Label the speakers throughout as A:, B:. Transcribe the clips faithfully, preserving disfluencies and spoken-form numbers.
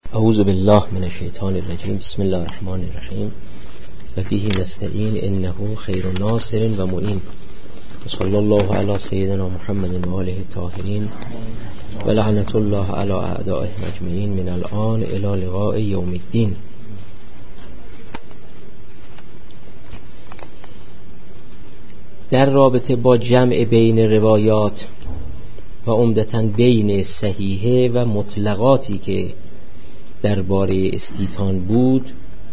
A: اعوذ بالله من الشیطان الرجیم. بسم الله الرحمن الرحیم و به نستعین انه خیر ناصر و معین. صلی الله علی سیدنا محمد و آله الطاهرین و لعنت الله علی اعدائهم اجمعین من الان الی لقاء یوم الدین. در رابطه با جمع بین روایات و عمدتاً بین صحیحه و مطلقاتی که درباره استیطان بود،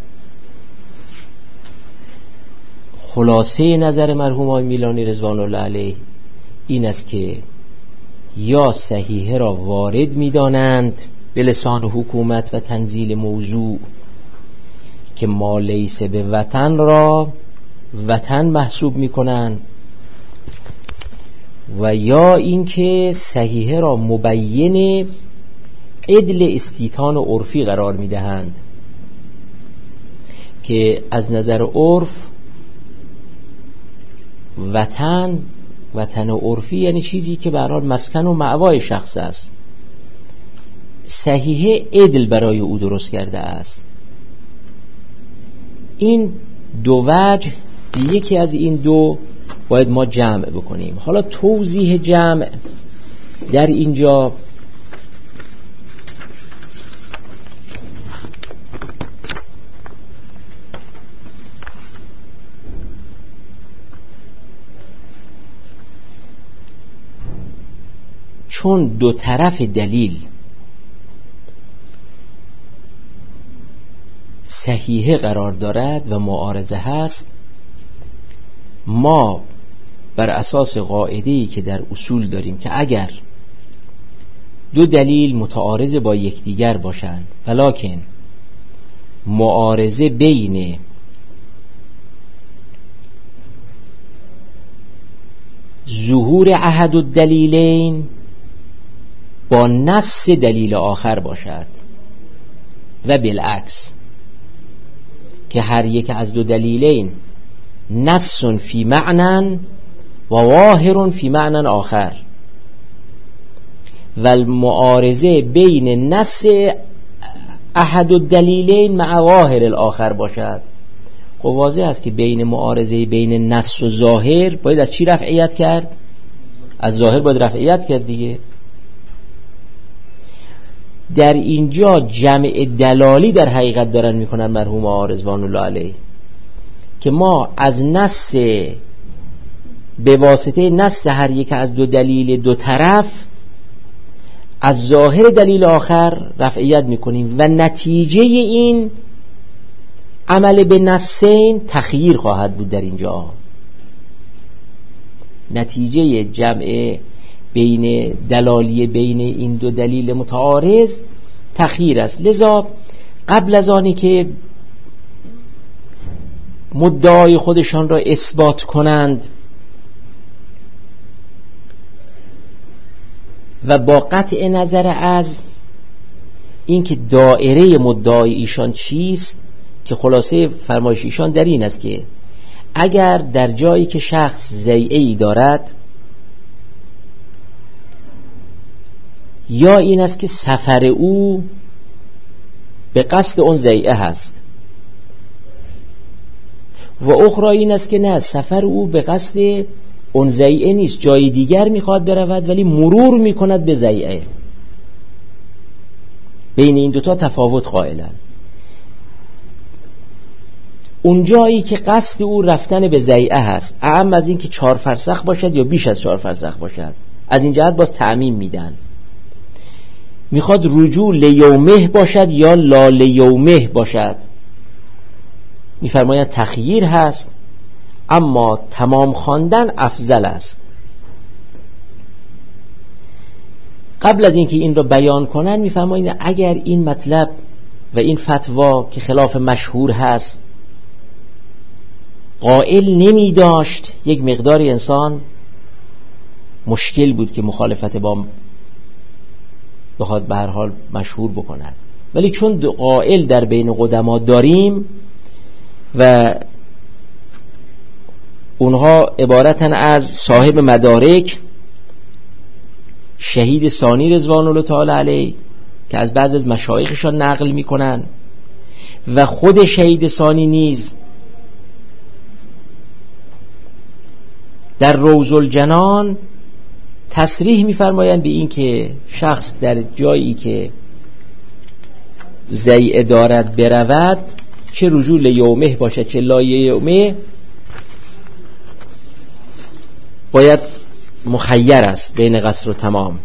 A: خلاصه نظر مرحوم آقای میلانی رضوان الله علیه این است که یا صحیحه را وارد می‌دانند به لسان حکومت و تنزیل موضوع که ما لیس به وطن را وطن محسوب می‌کنند، و یا اینکه صحیحه را مبین عدل استیطان و عرفی قرار میدهند که از نظر عرف وطن وطن عرفی یعنی چیزی که به هر حال مسکن و مأوای شخص است. صحیحه عدل برای او درست کرده است. این دو وجه، یکی از این دو باید ما جمع بکنیم. حالا توضیح جمع در اینجا چون دو طرف دلیل صحیحه قرار دارد و معارضه هست، ما بر اساس قاعده‌ای که در اصول داریم که اگر دو دلیل متعارض با یکدیگر باشند ولکن معارضه بین ظهور احد الدلیلین با نص دلیل آخر باشد و بالعکس که هر یک از دو دلیلین نص فی معنی و ظاهر فی معنی آخر و المعارضه بین نص احد الدلیلین مع ظاهر الاخر باشد. خب واضح است که بین معارضه بین نص و ظاهر باید از چی رفعیت کرد؟ از ظاهر باید رفعیت کرد دیگه. در اینجا جمع دلالی در حقیقت دارن میکنن مرحوم آقا رضوان الله علیه که ما از نص به واسطه نص هر یک از دو دلیل دو طرف از ظاهر دلیل آخر رفعیت میکنیم و نتیجه این عمل به نصین تخییر خواهد بود. در اینجا نتیجه جمع بین دلالی بین این دو دلیل متعارض تخییر است. لذا قبل از آنی که مدعای خودشان را اثبات کنند و با قطع نظر از اینکه دائره مدعای ایشان چیست، که خلاصه فرمایش ایشان در این است که اگر در جایی که شخص ضیعه‌ای دارد، یا این است که سفر او به قصد اون ضیعه هست، و اخرى این است که نه، سفر او به قصد اون ضیعه نیست، جای دیگر میخواد برود ولی مرور میکند به ضیعه. بین این دوتا تفاوت قائلن. اون جایی که قصد او رفتن به ضیعه هست، اعم از این که چهار فرسخ باشد یا بیش از چهار فرسخ باشد، از این جهت باز تعمیم میدن. میخواد رجوع لیومه باشد یا لا لیومه باشد، میفرماید تخییر هست، اما تمام خواندن افضل است. قبل از اینکه این را بیان کنن میفرماید اگر این مطلب و این فتوا که خلاف مشهور هست قائل نمی داشت، یک مقداری انسان مشکل بود که مخالفت با بخواد به هر حال مشهور بکند، ولی چون قائل در بین قدما داریم و اونها عبارتن از صاحب مدارک شهید ثانی رضوان الله تعالی علیه که از بعض از مشایخشان نقل میکنن و خود شهید ثانی نیز در روض الجنان تصریح می‌فرمایند به این که شخص در جایی که ضیعه دارد برود، چه رجوع لیومه باشد چه لایومه، باید مخیر است بین قصر و تمام.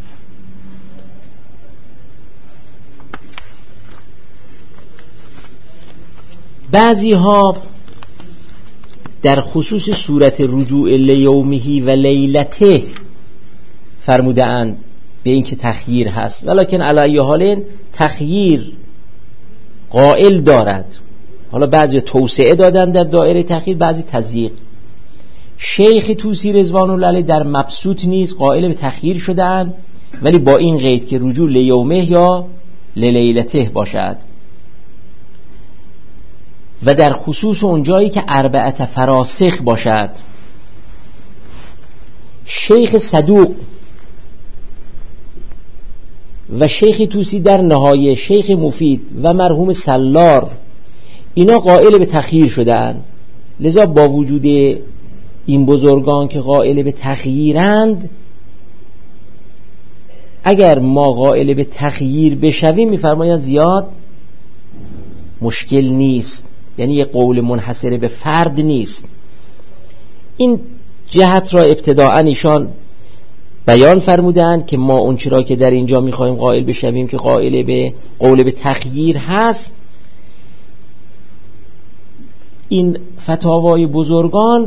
A: بعضی ها در خصوص صورت رجوع لیومهی و لیلته فرموده اند به این که تخییر هست، ولیکن علی حال تخییر قائل دارد. حالا بعضی توسعه دادن در دایره تخییر، بعضی تضییق. شیخ طوسی رضوان الله علیه در مبسوط نیز قائل به تخییر شدن، ولی با این قید که رجوع لیومه یا لیلته باشد. و در خصوص اونجایی که اربعت فراسخ باشد. شیخ صدوق و شیخ طوسی در نهایه، شیخ مفید و مرحوم سلار، اینا قائل به تخییر شدن. لذا با وجود این بزرگان که قائل به تخییرند، اگر ما قائل به تخییر بشویم میفرمایند زیاد مشکل نیست، یعنی یه قول منحصر به فرد نیست. این جهت را ابتداءً ایشان بیان فرمودند که ما اون چرا که در اینجا میخوایم قائل بشویم که قائل به قول به تخییر هست، این فتاوای بزرگان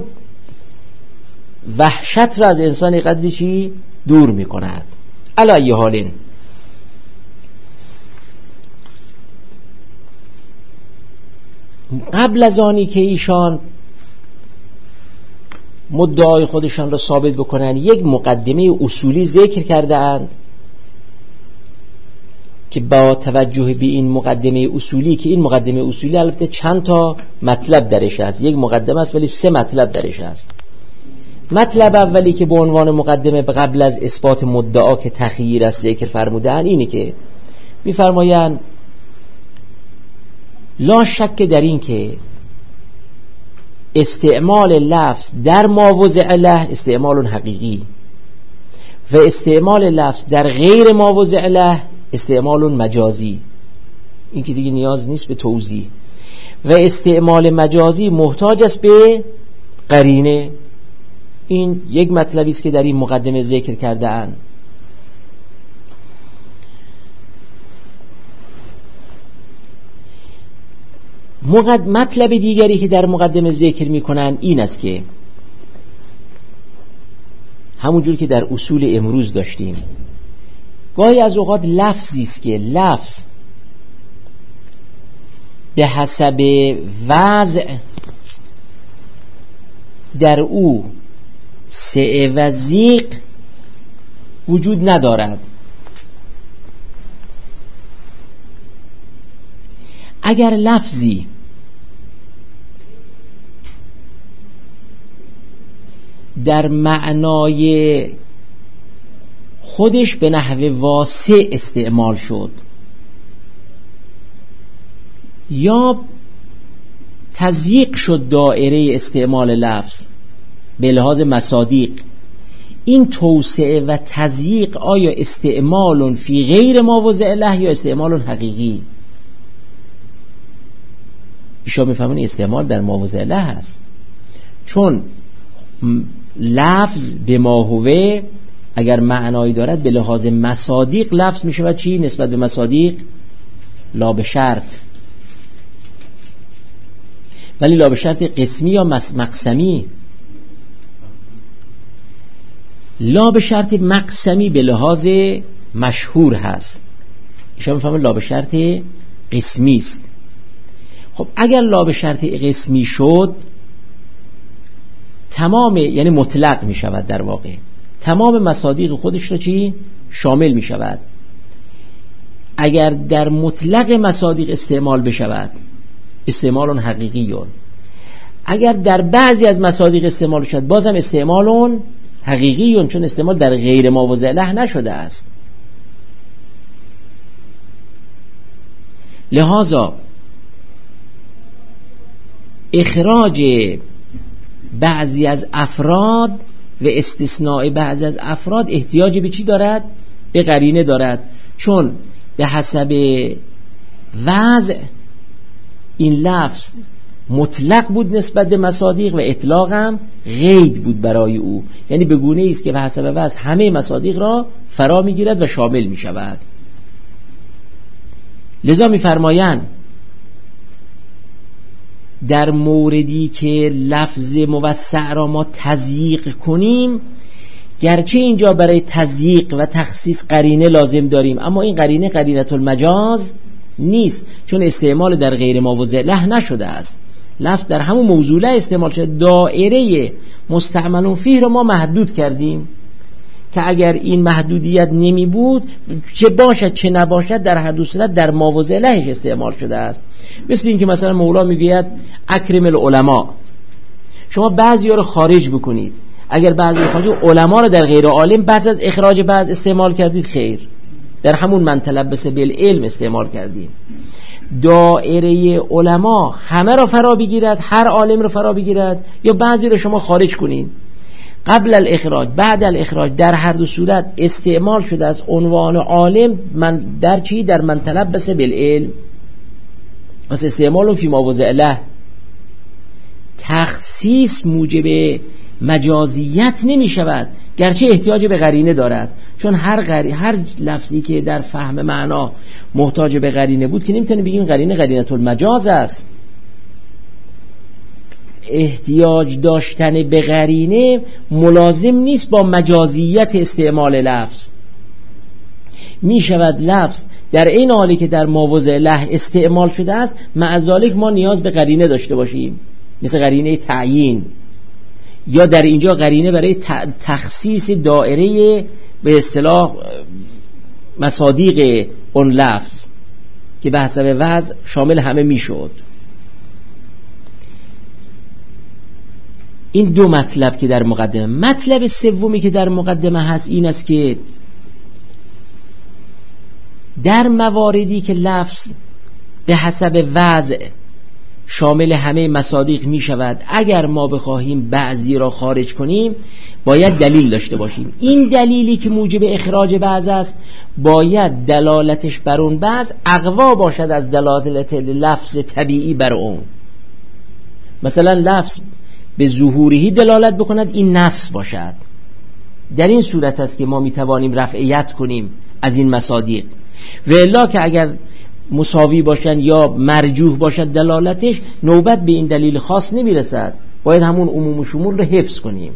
A: وحشت را از انسان قدری چی دور میکند. علی حال قبل از آنی که ایشان مدعای خودشان را ثابت بکنند، یک مقدمه اصولی ذکر کرده اند که با توجه به این مقدمه اصولی، که این مقدمه اصولی البته چند تا مطلب درش هست، یک مقدمه است ولی سه مطلب درش هست. مطلب اولی که به عنوان مقدمه قبل از اثبات مدعا که تخییر است ذکر فرمودن، اینه که می‌فرمایند لا شک در این که استعمال لفظ در ماوضع له استعمال حقیقی و استعمال لفظ در غیر ماوضع له استعمال مجازی. این که دیگه نیاز نیست به توضیح. و استعمال مجازی محتاج است به قرینه. این یک مطلبی است که در این مقدمه ذکر کرده اند. مطلب دیگری که در مقدمه ذکر میکنن این است که همونجور که در اصول امروز داشتیم، گاهی از اوقات لفظی است که لفظ به حسب وضع در او سعه و ضیق وجود ندارد. اگر لفظی در معنای خودش به نحو واسع استعمال شد یا تضییق شد دائره استعمال لفظ به لحاظ مصادیق، این توسعه و تضییق آیا استعمال فی غیر ماوضع له یا استعمال حقیقی؟ ایشان میفهمون استعمال در ماوضع له هست، چون لفظ به ما هوه اگر معنایی دارد به لحاظ مصادیق لفظ میشه و چی نسبت به مصادیق؟ لا به شرط. ولی لا به شرط قسمی یا مقسمی؟ لا به شرط مقسمی به لحاظ مشهور هست. ایشان میفهمون لا به شرط قسمی است. خب اگر لا به شرط قسمی شد تمام، یعنی مطلق می شود، در واقع تمام مصادیق خودش را چی شامل می شود. اگر در مطلق مصادیق استعمال بشود استعمال حقیقی، اگر در بعضی از مصادیق استعمال شد بازم استعمال حقیقی، چون استعمال در غیر ماوضع له نشده است. لذا اخراج بعضی از افراد و استثناء بعضی از افراد احتیاج به چی دارد؟ به قرینه دارد، چون به حسب وضع این لفظ مطلق بود نسبت به مصادیق و اطلاق هم قید بود برای او، یعنی به گونه است که به حسب وضع همه مصادیق را فرا میگیرد و شامل می شود. لذا می فرمایند در موردی که لفظ موسع را ما تضییق کنیم، گرچه اینجا برای تضییق و تخصیص قرینه لازم داریم، اما این قرینه قرینة المجاز نیست، چون استعمال در غیر مواضع له نشده است. لفظ در همون موضوع له استعمال شده. دائره مستعمل فیه را ما محدود کردیم که اگر این محدودیت نمی بود، چه باشد چه نباشد، در هر دو صورت در مواضع لهش استعمال شده است. مثل این که مثلا مولا میگوید اکرم العلماء، شما بعضی ها رو خارج بکنید، اگر بعضی خارج علما رو در غیر عالم بعض از اخراج بعض استعمال کردید، خیر، در همون من تلبس بالعلم استعمال کردیم. دائره علما همه را فرا بگیرد، هر عالم را فرا بگیرد، یا بعضی رو شما خارج کنید. قبل الاخراج بعد الاخراج در هر دو صورت استعمال شده از عنوان عالم من در چی؟ در من تلبس بالعلم. پس استعمال فی مواضع له. تخصیص موجب مجازیت نمی شود، گرچه احتیاج به قرینه دارد، چون هر غری... هر لفظی که در فهم معنا محتاج به قرینه بود که نمیتونیم بگیم قرینه قرینة المجاز است. احتیاج داشتن به قرینه ملازم نیست با مجازیت استعمال لفظ. می شود لفظ در این حالی که در مواضع له استعمال شده است، مع ذالک ما نیاز به قرینه داشته باشیم، مثل قرینه تعیین، یا در اینجا قرینه برای تخصیص دائره به اصطلاح مصادیق اون لفظ که به حسب وضع شامل همه میشد. این دو مطلب که در مقدمه. مطلب سومی که در مقدمه هست این است که در مواردی که لفظ به حسب وضع شامل همه مصادیق می شود، اگر ما بخواهیم بعضی را خارج کنیم باید دلیل داشته باشیم. این دلیلی که موجب اخراج بعض است باید دلالتش بر اون بعض اقوا باشد از دلالت لفظ طبیعی بر اون. مثلا لفظ به ظهوری دلالت بکند، این نص باشد. در این صورت است که ما می توانیم رفعیت کنیم از این مصادیق. و الا که اگر مساوی باشند یا مرجوح باشد دلالتش، نوبت به این دلیل خاص نمی رسد، باید همون عموم و شمول رو حفظ کنیم.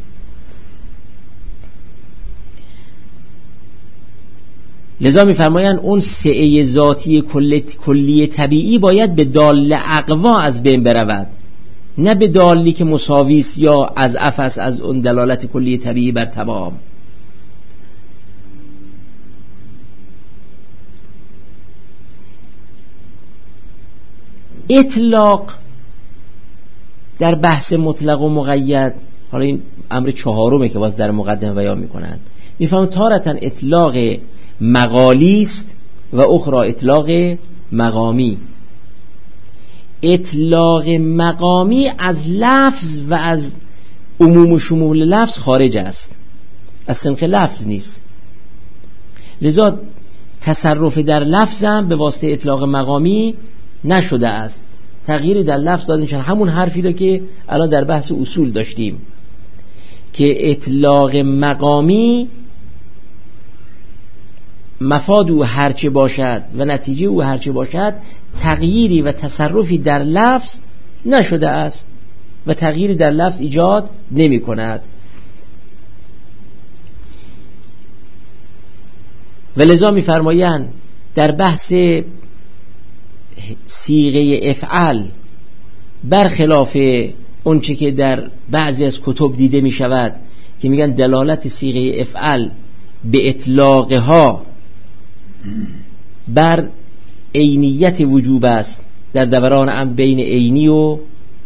A: لذا می فرمایند اون سعه ذاتی کلی طبیعی باید به دال اقوا از بین برود، نه به دالی که مساوی است یا از افس از اون دلالت کلی طبیعی بر تمام. اطلاق در بحث مطلق و مقید، حالا این امر چهارمه که باز در مقدمه بیان میکنن، میفهمم تارتاً اطلاق مقالی است و اخرى اطلاق مقامی. اطلاق مقامی از لفظ و از عموم و شمول لفظ خارج است، از سنخ لفظ نیست. لذا تصرف در لفظ هم به واسطه اطلاق مقامی نشده است، تغییری در لفظ داده میشن. همون حرفی رو که الان در بحث اصول داشتیم که اطلاق مقامی مفاد او هرچه باشد و نتیجه او هرچه باشد، تغییری و تصرفی در لفظ نشده است و تغییری در لفظ ایجاد نمی کند. و لذا می فرمایند در بحث صیغه افعال، برخلاف اون چه که در بعضی از کتب دیده می شود که میگن دلالت صیغه افعال به اطلاقها بر عینیت وجوب است، در دوران هم بین عینی و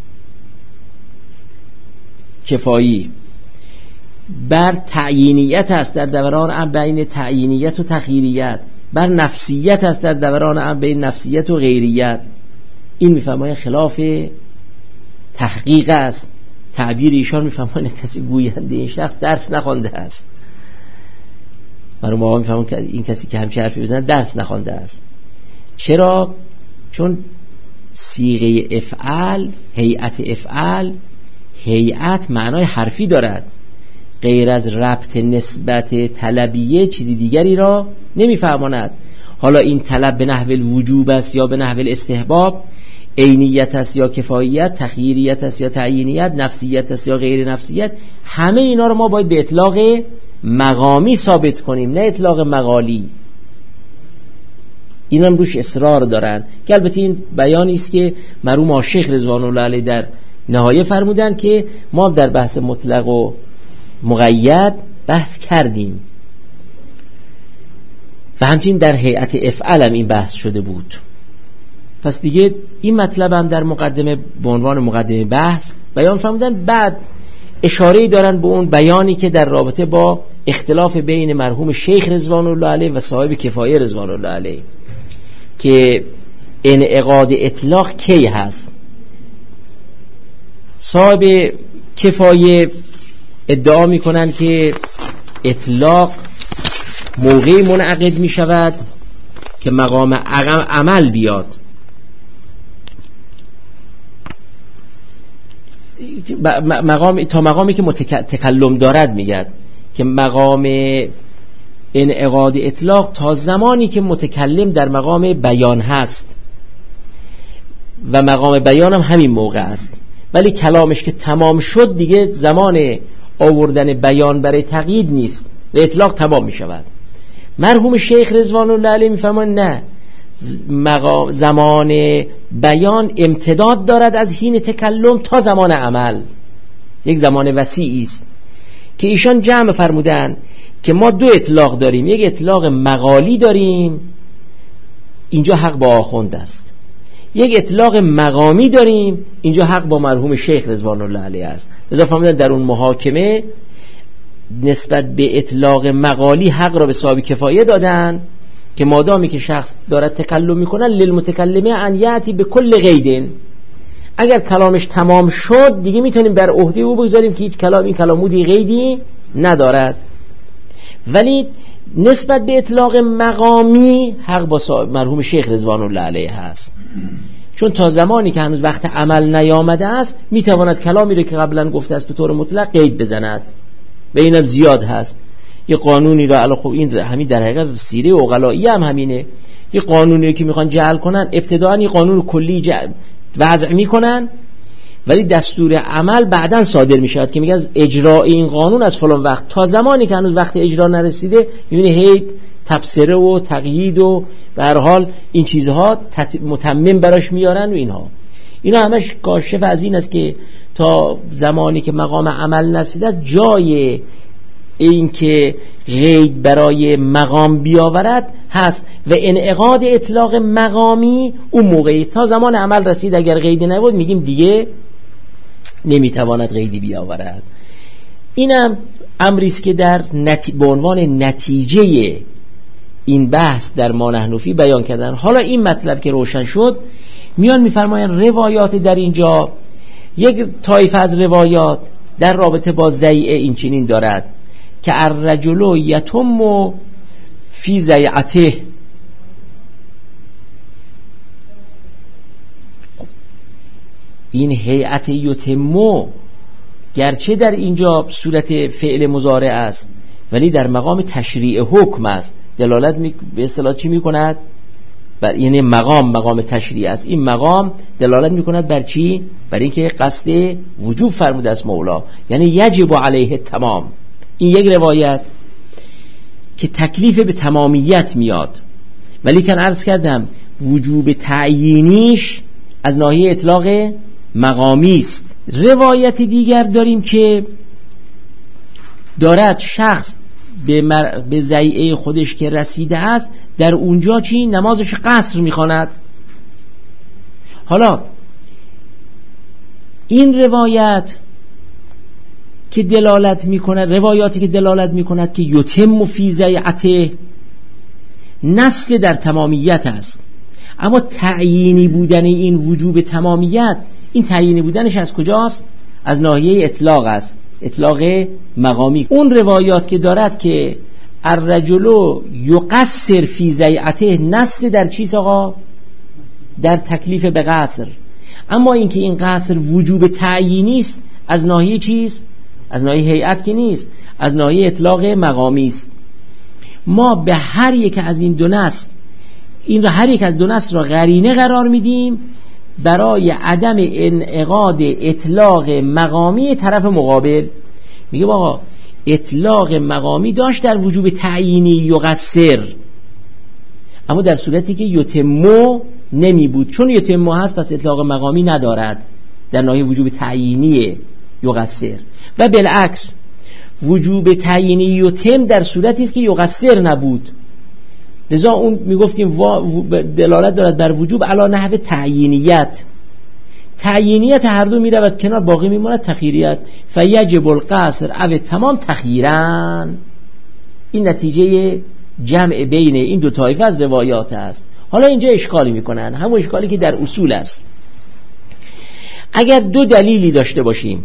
A: کفایی، بر تعیینیت است، در دوران هم بین تعیینیت و تخییریت، بر نفسیت است، در دوران هم بین نفسیت و غیریت. این میفهمه خلاف تحقیق است. تعبیر ایشان میفهمه کسی گوینده این شخص درس نخوانده است. من ما میفهمم که این کسی که همچین حرفی بزنه درس نخوانده است. چرا؟ چون صیغه افعال، هیئت افعال، هیئت معنای حرفی دارد، غیر از ربط نسبت طلبیه چیزی دیگری را نمیفهماند. حالا این طلب به نحو الوجوب است یا به نحو الاستحباب، عینیت است یا کفاییت، تخییریت است یا تعیینیت، نفسیت است یا غیر نفسیت، همه اینا رو ما باید به اطلاق مقامی ثابت کنیم، نه اطلاق مقالی. این هم روش اصرار دارن که البته این بیانی است که مرحوم شیخ رضوان الله علیه در نهایه فرمودن که ما در بحث مطلق و مقید بحث کردیم و همچنین در هیئت افعال هم این بحث شده بود. پس دیگه این مطلب هم در مقدمه به عنوان مقدمه بحث بیان فرمودن. بعد اشاره‌ای دارن به اون بیانی که در رابطه با اختلاف بین مرحوم شیخ رضوان الله علیه و صاحب کفایه رضوان الله علیه که انعقاد اطلاق کی هست. صاحب کفایه ادعا میکنن که اطلاق موقعی منعقد می شود که مقام عمل بیاد. مقام تا مقامی که متکلم دارد میگد که مقام انعقاد اطلاق تا زمانی که متکلم در مقام بیان هست و مقام بیان هم همین موقع است، ولی کلامش که تمام شد دیگه زمان آوردن بیان برای تقیید نیست و اطلاق تمام می شود. مرحوم شیخ رضوان الله علیه می فرمان نه، زمان بیان امتداد دارد از حین تکلم تا زمان عمل، یک زمان وسیعی است که ایشان جمع فرمودن که ما دو اطلاق داریم، یک اطلاق مقالی داریم، اینجا حق با آخوند است، یک اطلاق مقامی داریم، اینجا حق با مرحوم شیخ رضوان الله علیه است. لذا فرمودن در اون محاکمه نسبت به اطلاق مقالی حق را به صاحب کفایه دادن که مادامی که شخص دارد تکلم میکنن للمتکلمه ان یاتی به کل قید، اگر کلامش تمام شد دیگه میتونیم بر عهده او بگذاریم که هیچ کلام این کلامودی قیدی ندارد. ولی نسبت به اطلاق مقامی حق با مرحوم شیخ رضوان الله علیه هست، چون تا زمانی که هنوز وقت عمل نیامده است میتواند کلامی رو که قبلا گفته است به طور مطلق قید بزند و اینم زیاد هست. یه قانونی رو علاوه خب این همین در حقیقت سیره عقلایی هم همینه، یه قانونی رو که میخوان جعل کنن ابتداء یه قانون کلی جعل وضع میکنن ولی دستور عمل بعداً صادر میشود که میگه از اجرای این قانون از فلان وقت تا زمانی که هنوز وقت اجرا نرسیده میبینی هی تبصره و تقیید و به هر حال این چیزها متمم براش میارن و اینها اینا همش کاشف از این است که تا زمانی که مقام عمل نرسیده است جای این که قید برای مقام بیاورد هست و انعقاد اطلاق مقامی اون موقعی تا زمان عمل رسید اگر قیدی نبود میگیم دیگه نمیتواند قیدی بیاورد. اینم امری است که در نتی... به عنوان نتیجه این بحث در ما نحن فی بیان کردن. حالا این مطلب که روشن شد میان میفرمایند روایات در اینجا، یک طایفه از روایات در رابطه با ضیعه این چنین دارد که الرجل یتم فی ضیعته، این هیئت یتمو گرچه در اینجا صورت فعل مضارع است ولی در مقام تشریع حکم است. دلالت می... به اصطلاح چی میکند؟ بر یعنی مقام مقام تشریع است. این مقام دلالت میکند بر چی؟ بر اینکه قصد وجوب فرموده است مولا، یعنی یجب علیه تمام. این یک روایت که تکلیف به تمامیت میاد، ولی که عرض کردم وجوب تعیینیش از ناحیه اطلاق مقامی است. روایت دیگر داریم که دارد شخص به, مر... به ضیعه خودش که رسیده است در اونجا چی؟ نمازش قصر میخواند. حالا این روایت که دلالت میکند، روایاتی که دلالت میکند که یتم فی ضیعته نص در تمامیت است، اما تعیینی بودن این وجوب تمامیت، این تعیینی بودنش از کجاست؟ از ناحیه اطلاق است، اطلاق مقامی. اون روایات که دارد که الرجل یقصر فی ضیعته، نص در چیست آقا؟ در تکلیف به قصر. اما اینکه این قصر وجوب تعیینی است، از ناحیه چیست؟ از ناحیه هیئت که نیست، از ناحیه اطلاق مقامی است. ما به هر یک از این دو نص، این را هر یک از دو نص را قرینه قرار میدیم برای عدم انعقاد اطلاق مقامی طرف مقابل. میگه آقا اطلاق مقامی داشت در وجوب تعیینی یقصر، اما در صورتی که یتمو نمی بود، چون یتمو هست پس اطلاق مقامی ندارد در ناحیه وجوب تعیینی یقصر. و بالعکس وجوب تعیینی یتم در صورتی است که یقصر نبود، لذا اون میگفتیم دلالت دارد بر وجوب علی نحو تعیینیت. تعیینیت هر دو میرود کنار، باقی میماند تخییریت. فیجب القصر او تمام تخییرا. این نتیجه جمع بین این دو طایفه از روایات است. حالا اینجا اشکالی میکنن، همون اشکالی که در اصول است. اگر دو دلیلی داشته باشیم،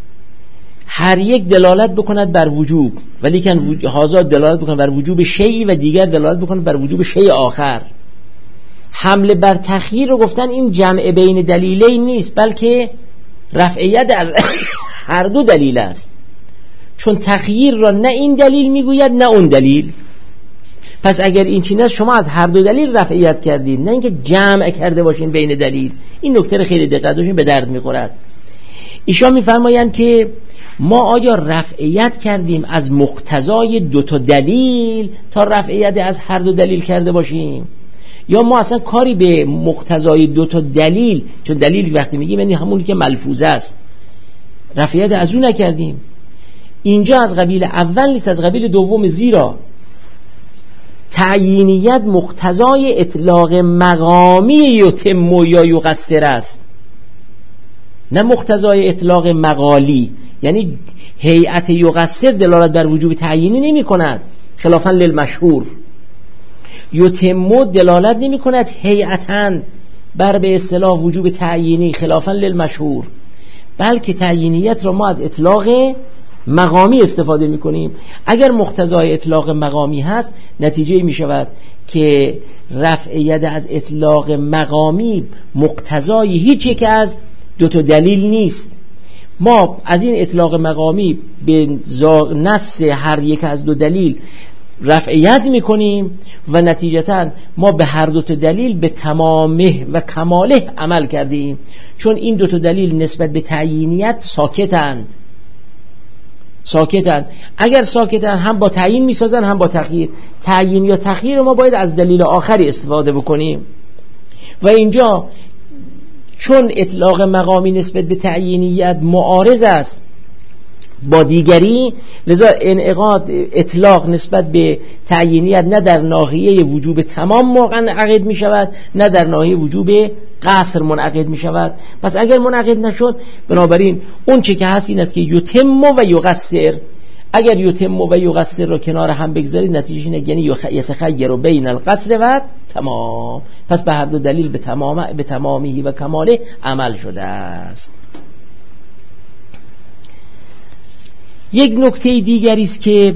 A: هر یک دلالت بکند بر وجوب، ولی کن هازا دلالت بکند بر وجوب شیئی و دیگر دلالت بکند بر وجوب شیء آخر، حمله بر تخییر رو گفتن این جمع بین دلیلین نیست، بلکه رفعیت از هر دو دلیل است. چون تخییر را نه این دلیل میگوید نه اون دلیل. پس اگر این چیز است، شما از هر دو دلیل رفعیت کردید، نه اینکه جمع کرده باشین بین دلیل. این نکته خیلی دقت داشتین، به درد میخورد. ایشان میفرمایند که ما آیا رفعیت کردیم از مقتضای دو تا دلیل تا رفعیت از هر دو دلیل کرده باشیم، یا ما اصلا کاری به مقتضای دو تا دلیل، چون دلیل وقتی میگیم یعنی همونی که ملفوظ است، رفعیت از اون نکردیم. اینجا از قبیل اول نیست، از قبیل دوم، زیرا تعیینیت مقتضای اطلاق مقامی یتم یا یقصر است، نه مقتضای اطلاق مقالی. یعنی هیئت یقصر دلالت بر وجوب تعیینی نمی کند خلافاً للمشهور، یتم دلالت نمی کند هیئتاً بر به اصطلاح وجوب تعیینی خلافاً للمشهور، بلکه تعیینیت را ما از اطلاق مقامی استفاده می کنیم. اگر مقتضای اطلاق مقامی هست، نتیجه می شود که رفع ید از اطلاق مقامی مقتضای هیچ یک از دو تا دلیل نیست. ما از این اطلاق مقامی به نص هر یک از دو دلیل رفع ید می کنیم و نتیجتاً ما به هر دو تا دلیل به تمامه و کماله عمل کردیم، چون این دو تا دلیل نسبت به تعیینیت ساکتند. ساکتن اگر ساکتن هم با تعیین میسازن هم با تخییر. تعیین یا تخییر ما باید از دلیل آخری استفاده بکنیم و اینجا چون اطلاق مقامی نسبت به تعیینیت معارض است با دیگری، لذا انعقاد اطلاق نسبت به تعیینیت نه در ناحیه وجوب تمام منعقد می شود، نه در ناحیه وجوب قصر منعقد می شود. پس اگر منعقد نشد، بنابراین اون چه که هست این است که یتم و یقصر. اگر یتم و یقصر را کنار هم بگذارید، نتیجه اینه یعنی یتخیر بین القصر و تمام. پس به هر دو دلیل به تمام به تمامی و کماله عمل شده است. یک نکته دیگری است که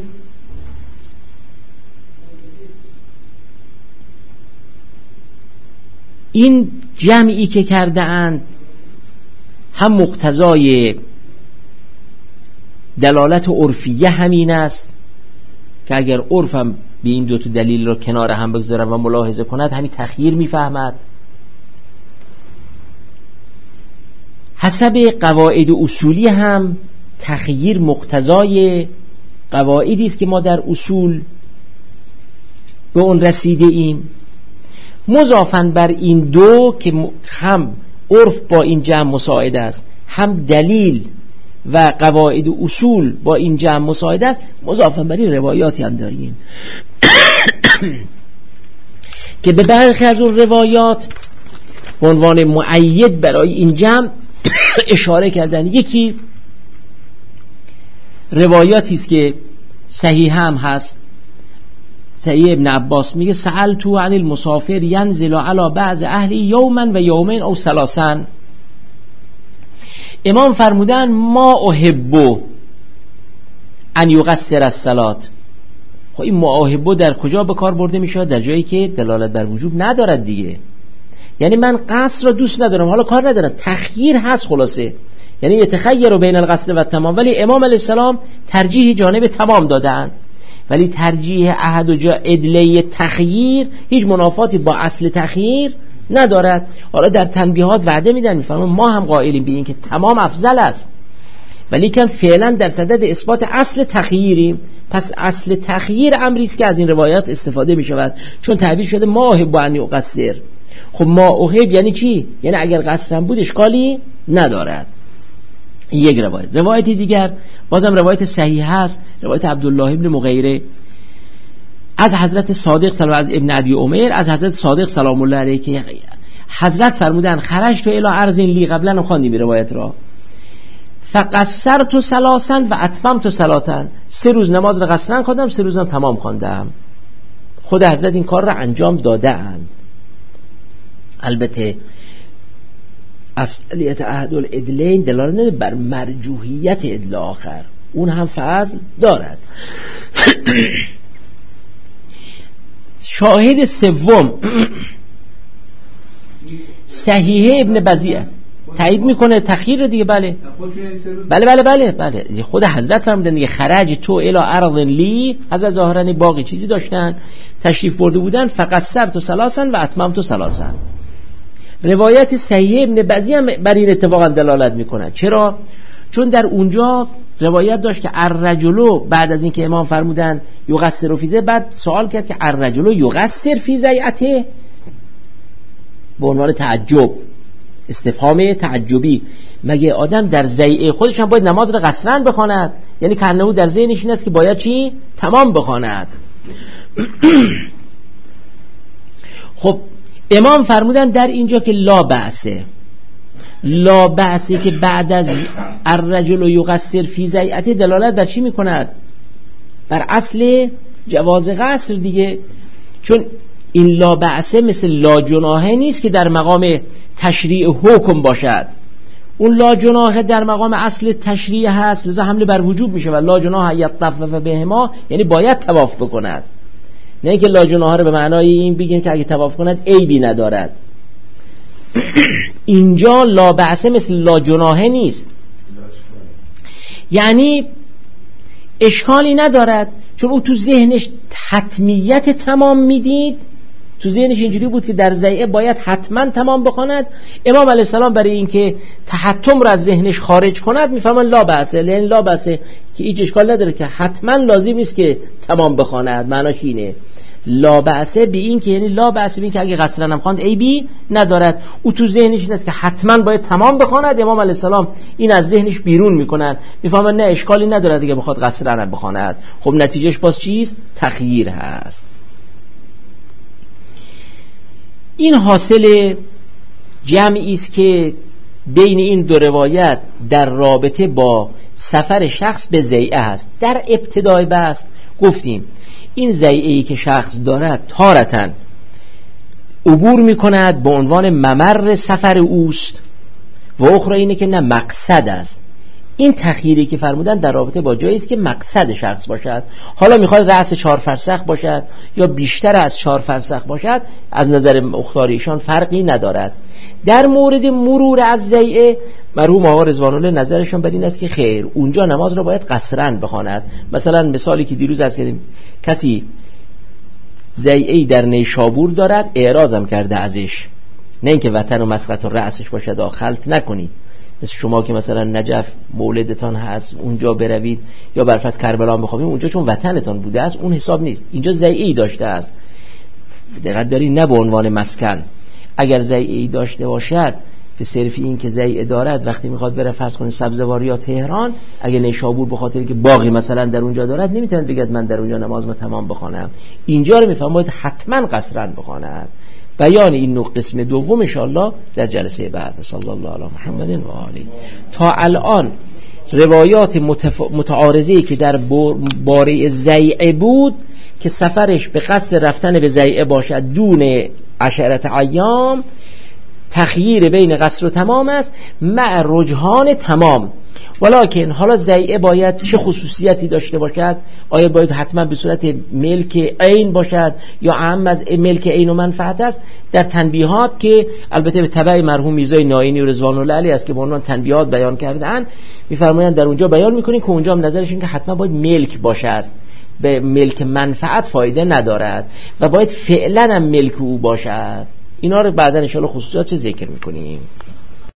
A: این جمعی که کرده اند هم مقتضای دلالت عرفیه همین است که اگر عرفم به این دو تا دلیل را کنار هم بگذارد و ملاحظه کند، همین تخییر میفهمد. حسب قواعد اصولی هم تخییر مقتضای قواعدی است که ما در اصول به اون رسیده ایم. مضافاً بر این دو که هم عرف با این جمع مساعد است، هم دلیل و قواعد اصول با این جمع مساعد است، مضافاً بر این روایاتی هم داریم که به برخی از اون روایات به عنوان مؤید برای این جمع اشاره کردن. یکی روایاتی است که صحیح هم هست، سعید ابن عباس میگه سألتو عن المسافر ینزل علی بعض اهلی یوما و یومین او ثلاثا. امام فرمودن ما احبو ان یقصر الصلاة. خب این ما احبو در کجا به کار برده میشه؟ در جایی که دلالت بر وجوب ندارد دیگه. یعنی من قصر را دوست ندارم، حالا کار ندارم، تخییر هست خلاصه، یعنی یتخیر بین القصر و تمام. ولی امام علیه السلام ترجیح جانب تمام دادن، ولی ترجیح احد و جا ادله تخییر هیچ منافاتی با اصل تخییر ندارد. حالا در تنبیهات وعده میدن، میفهمون ما هم قائلیم به این که تمام افضل است، ولی که فعلا در صدد اثبات اصل تخییریم. پس اصل تخییر امری است که از این روایات استفاده می شود، چون تعبیر شده ما احب ان یقصر. خب ما احب یعنی چی؟ یعنی اگر قصرم بود اشکالی ندارد. یک روایت. روایت دیگر بازم روایت صحیح است، روایت عبدالله ابن مغیره از حضرت صادق سلام از ابن ابی عمر از حضرت صادق سلام الله علیه که حضرت فرمودن خرجت الی ارض لی، قبلا خواندیم روایت را، فقصرت ثلاثا و اتممت صلاتا، سه روز نماز را قصرا خواندم، سه روزم تمام خواندم. خود حضرت این کار را انجام داده اند. البته افضلیت احد الادلین دلالت نمیده بر مرجوحیت ادل آخر، اون هم فضل دارد. شاهد سوم صحیح ابن بزیع تایید میکنه تخییر دیگه. بله بله بله بله بله خود حضرت فرمودن دیگه خرج تو الی ارض لی، حضرت ظاهرا باقی چیزی داشتن تشریف برده بودن، فقصرت ثلاثا و اتممت ثلاثا. روایت صحیح ابن بزیع بر این اتفاقا دلالت میکنه. چرا؟ چون در اونجا روایت داشت که الرجل، بعد از اینکه امام فرمودن یقصر فی زیعته، بعد سوال کرد که الرجل یقصر فی زیعته، به عنوان تعجب، استفهام تعجبی، مگه آدم در زیعه خودش هم باید نماز را قصرا بخواند؟ یعنی کانه در ذهنش این است که باید چی؟ تمام بخواند. خب امام فرمودن در اینجا که لا بأسه، لا بأسه که بعد از الرجل یقصر فی زیعته دلالت بر چی میکند؟ بر اصل جواز قصر دیگه. چون این لا بأسه مثل لا جناحه نیست که در مقام تشریع حکم باشد، اون لا جناحه در مقام اصل تشریع هست، لذا حمله بر وجوب میشه و لا جناحه یطوف بهما، یعنی باید طواف بکند. نه اینکه لا جناحه رو به معنای این بگیم که اگه طواف کند عیبی ندارد. اینجا لا بأسه مثل لا جناحه نیست، یعنی اشکالی ندارد، چون او تو ذهنش حتمیت تمام میدید، تو ذهنش اینجوری بود که در زیعه باید حتما تمام بخواند. امام علیه السلام برای اینکه تحتم را از ذهنش خارج کند میفهمن لا بأسه، یعنی لا بأسه که هیچ اشکال نداره که حتما لازم نیست که تمام بخواند. معناش اینه لا بأسه به این که یعنی لا بأسه به این که اگه قصرا هم خواند عیبی ندارد. او تو ذهنش این است که حتما باید تمام بخواند، امام علیه السلام این از ذهنش بیرون میکنن، میفهمن نه اشکالی نداره دیگه بخواد قصرا هم بخواند. خب نتیجهش باز چیست؟ تخییر هست. این حاصل جمعی است که بین این دو روایت در رابطه با سفر شخص به زیعه هست. در ابتدای بحث گفتیم این زیعه‌ای که شخص دارد تارتاً عبور میکند به عنوان ممر سفر اوست و اخرى اینه که نه مقصد است. این تخییری که فرمودن در رابطه با جایی است که مقصد شخص باشد، حالا میخواد رأس چهار فرسخ باشد یا بیشتر از چهار فرسخ باشد، از نظر مختار ایشان فرقی ندارد. در مورد مرور از زیعه مرحوم آقا رضوان الله نظرشون بر این است که خیر، اونجا نماز را باید قصرا بخواند. مثلا مثالی که دیروز عرض کردیم، کسی زیعه‌ای در نیشابور دارد، اعراضم کرده ازش، نه اینکه وطن و مسقط و رأسش باشد، خلط نکنید. مثل شما که مثلا نجف مولدتان هست اونجا بروید، یا برفرض کربلا بخوابید اونجا چون وطنتان بوده است، اون حساب نیست. اینجا زیعه‌ای داشته است، دقت داری، نه به عنوان مسکن. اگر زیعه‌ای داشته باشد به صرف این که زیعه دارد، وقتی میخواد بره فرض کنید سبزوار یا تهران، اگه نیشابور به خاطر که باقی مثلا در اونجا دارد، نمیتونه بگه من در اونجا نمازم تمام بخوانم. اینجا رو میفهم باید حتما قصرا بخواند. بیان این نوع قسم دوم ان شاءالله در جلسه بعد. صلی الله علی محمد و آله. تا الان روایات متف... متعارضه‌ای که در باره زیعه بود که سفرش به قصد رفتن به ضیعه باشد دون عشرت ایام، تخییر بین قصر و تمام است مع رجحان تمام. ولکن حالا ضیعه باید چه خصوصیتی داشته باشد؟ آیا باید حتما به صورت ملک عین باشد یا اعم از ملک عین و منفعت است؟ در تنبیهات که البته به تبع مرحوم میرزای ناینی و رضوان الله علیه است که به عنوان تنبیهات بیان کردن، میفرمایند در اونجا بیان میکنین که اونجا هم نظرش این که حتما باید ملک باشد، به ملک منفعت فایده ندارد و باید فعلا هم ملک او باشد. اینا رو بعدا ان شاء الله خصوصیات ذکر میکنیم.